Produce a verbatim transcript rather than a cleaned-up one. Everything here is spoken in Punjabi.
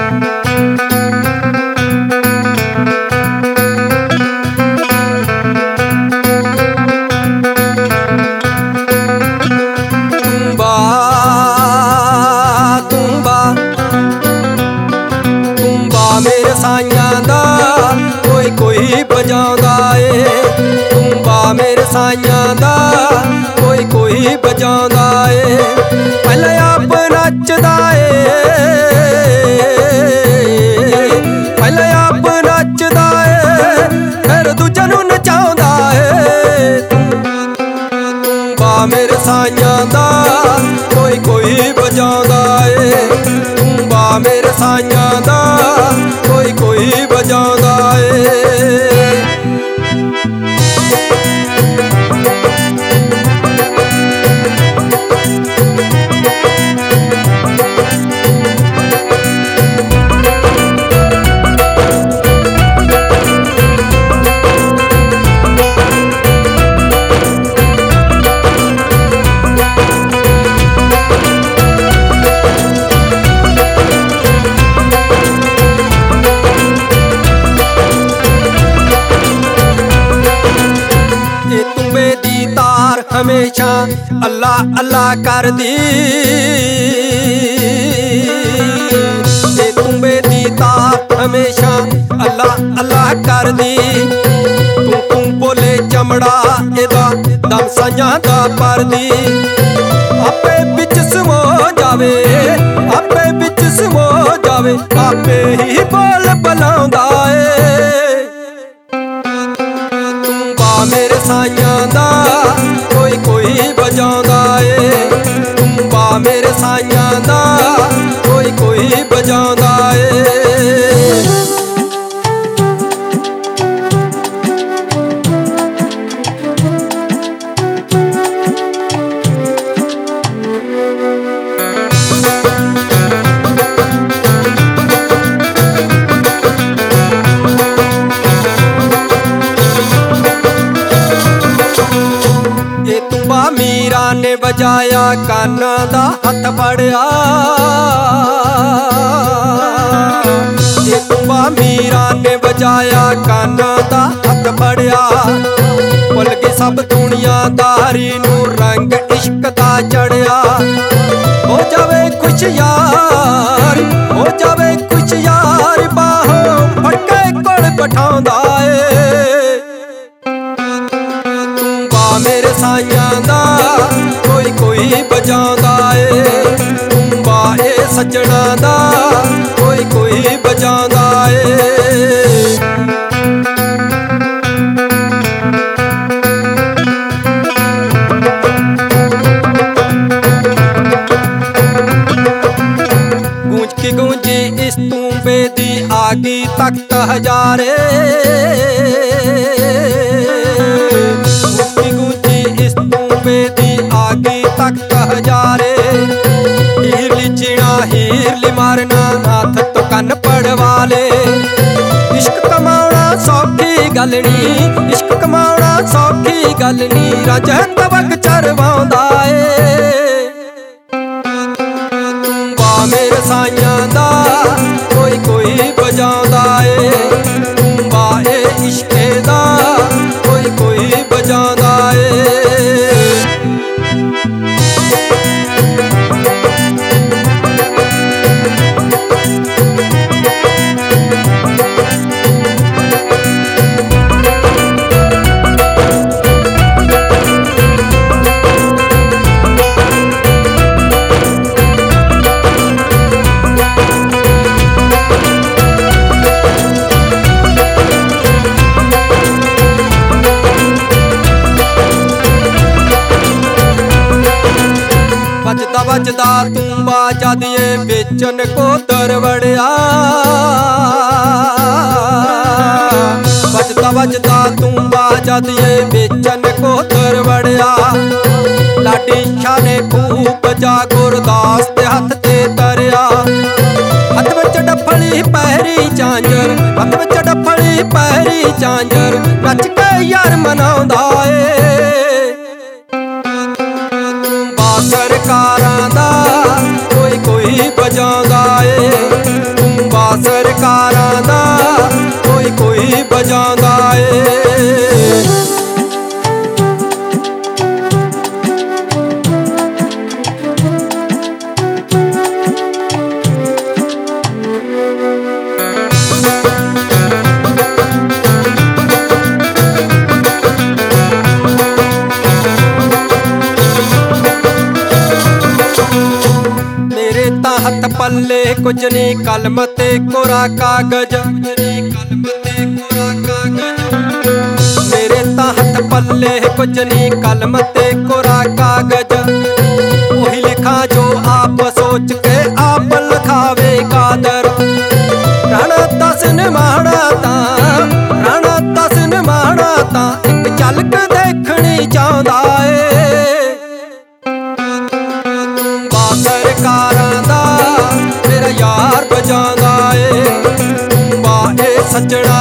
ਮੇਰੇ ਸਾਈਆਂ ਦਾ ਕੋਈ ਕੋਈ ਵਜਾਉਂਦਾ ਏ, ਤੂੰਬਾ ਮੇਰੇ ਸਾਈਆਂ ਦਾ ਕੋਈ ਕੋਈ ਵਜਾਉਂਦਾ ਏ। ਪਹਿਲਾਂ ਆਪ ਨੱਚਦਾ ਏ, ਪਹਿਲਾਂ ਆਪ ਨੱਚਦਾ ਏ, ਫਿਰ ਦੂਜਿਆਂ ਨੂੰ ਨਚਾਉਂਦਾ ਏ। ਤੂੰਬਾ ਮੇਰੇ ਸਾਈਆਂ ਦਾ ਕੋਈ ਕੋਈ ਵਜਾਉਂਦਾ ਏ, ਤੂੰਬਾ ਮੇਰੇ ਸਾਈਆਂ ਦਾ ਕੋਈ ਕੋਈ ਵਜਾਉਂਦਾ ਏ। ਹਮੇਸ਼ਾ ਅੱਲਾ ਅੱਲਾ ਕਰਦੀ, ਤੇ ਤੂੰਬੇ ਦੀ ਤਾਰ ਹਮੇਸ਼ਾ ਅੱਲਾ ਅੱਲਾ ਕਰਦੀ। ਤੂੰ ਤੂੰ ਬੋਲੇ ਚਮੜਾ ਇਹਦਾ ਦਮ ਸਾਈਆਂ ਦਾ ਪਰਦੀ। ਆਪੇ ਵਿੱਚ ਸਮੋ ਜਾਵੇ, ਆਪੇ ਵਿੱਚ ਸਮੋ ਜਾਵੇ, ਆਪੇ ਹੀ ਬੋਲ ਬੁਲਾਉਂਦਾ ਏ। ਤੂੰਬਾ ਮੇਰੇ ਸਾਈਆਂ ਦਾ ਕੋਈ ਕੋਈ ਵਜਾਉਂਦਾ ਏ, ਤੂੰਬਾ ਮੇਰੇ ਸਾਈਆਂ ਦਾ ਕੋਈ ਕੋਈ ਵਜਾਉਂਦਾ ਏ। ਮੀਰਾਂ ਨੇ ਵਜਾਇਆ ਕਾਨਾਂ ਦਾ ਹੱਥ ਫੜਿਆ, ਇਹ ਤੂੰਬਾ ਮੀਰਾਂ ਨੇ ਵਜਾਇਆ ਕਾਨਾਂ ਦਾ ਹੱਥ ਫੜਿਆ। ਭੁੱਲ ਗਈ ਸਭ ਦੁਨੀਆਦਾਰੀ ਨੂੰ ਰੰਗ ਇਸ਼ਕ ਦਾ ਚੜਿਆ। ਹੋ ਜਾਵੇ ਖੁਸ਼ ਯਾਰ, ਹੋ ਜਾਵੇ ਖੁਸ਼ ਯਾਰ, ਬਾਹੋਂ ਫੜ ਕੇ ਕੋਲ ਬਿਠਾਉਂਦਾ ਏ। ਤੂੰਬਾ ਮੇਰੇ ਸਾਈਆਂ ਦਾ ਕੋਈ ਕੋਈ ਵਜਾਉਂਦਾ ਏ, ਤੂੰਬਾ ਏ ਸੱਜਣਾ ਦਾ ਕੋਈ ਕੋਈ ਵਜਾਉਂਦਾ ਏ। ਗੂੰਜ ਕੀ ਗੂੰਜੀ ਇਸ ਤੂੰਬੇ ਦੀ ਆ ਗਈ ਤਖਤ ਹਜ਼ਾਰੇ, ਦੀ ਆ ਗਈ ਤਖਤ ਹਜ਼ਾਰੇ। ਹੀਰਲੀ ਚੀਣਾ ਹੀਰਲੀ ਮਾਰਨਾ ਹੱਥ ਤੋਂ ਕੰਨ ਪੜਵਾ ਲੇ। ਇਸ਼ਕ ਕਮਾਉਣਾ ਸੌਖੀ ਗੱਲ ਨੀ, ਇਸ਼ਕ ਕਮਾਉਣਾ ਸੌਖੀ ਗੱਲ ਨੀ, ਰਾਂਝਾ ਤਵਕ ਚਰਵਾਉਂਦਾ ਏ। ਤੂੰਬਾ ਮੇਰੇ ਸਾਈਆਂ ਦਾ ਕੋਈ ਕੋਈ ਵਜਾਉਂਦਾ ਏ, ਤੂੰਬਾ ਏ ਇਸ਼ਕੇ ਦਾ ਕੋਈ ਕੋਈ ਵਜਾਉਂਦਾ ਏ। ਵੱਜਦਾ ਵੱਜਦਾ ਤੂੰਬਾ ਜਦ ਏ ਵੇਚਣ ਕੋਦਰ ਵੜਿਆ, ਵੱਜਦਾ ਵੱਜਦਾ ਤੂੰਬਾ ਜਦ ਏ ਵੇਚਣ ਕੋਦਰ ਵੜਿਆ। ਲਾਡੀ ਸ਼ਾਹ ਨੇ ਖੂਬ ਵਜਾ ਗੁਰਦਾਸ ਦੇ ਹੱਥ ਤੇ ਤਰਿਆ। ਹੱਥ ਵਿੱਚ ਡੱਫਲੀ ਪਹਿਰੀ ਝਾਂਜਰ, ਹੱਥ ਵਿੱਚ ਡੱਫਲੀ ਪਹਿਰੀ ਝਾਂਜਰ, ਨੱਚ ਕੇ ਯਾਰ ਮਨਾਉਂਦਾ ਏ। ਸਰਕਾਰਾਂ ਦਾ ਕੋਈ ਕੋਈ ਵਜਾਉਂਦਾ ਏ, ਤੂੰਬਾ ਪੱਲੇ ਕੁਝ ਨੀ ਕਲਮ ਤੇ ਕੋਰਾ ਕਾਗਜ਼। ਮੇਰੇ ਤਾਂ ਹੱਥ ਪੱਲੇ ਕੁਝ ਨੀ ਕਲਮ ਤੇ ਕੋਰਾ ਕਾਗਜ਼। ਉਹੀ ਲਿਖਾਂ ਜੋ ਆਪ ਸੋਚ ਕੇ ਆਪ ਲਿਖਾਵੇ ਕਾਦਰ। ਰਾਣਾ ਦਸ ਨਿਮਾਣਾ ਤਾਂ ਰਾਣਾ ਦਸ ਨਿਮਾਣਾ ਤਾਂ ਇੱਕ ਝਲਕ ਦੇਖਣੀ ਚਾਹੁੰਦਾ ਏ। ਬਾ ਸਰਕਾਰਾਂ ਦਾ ਮੇਰਾ ਯਾਰ ਬਜਾਉਂਦਾ ਏ। ਬਾ ਇਹ ਸੱਜਣਾ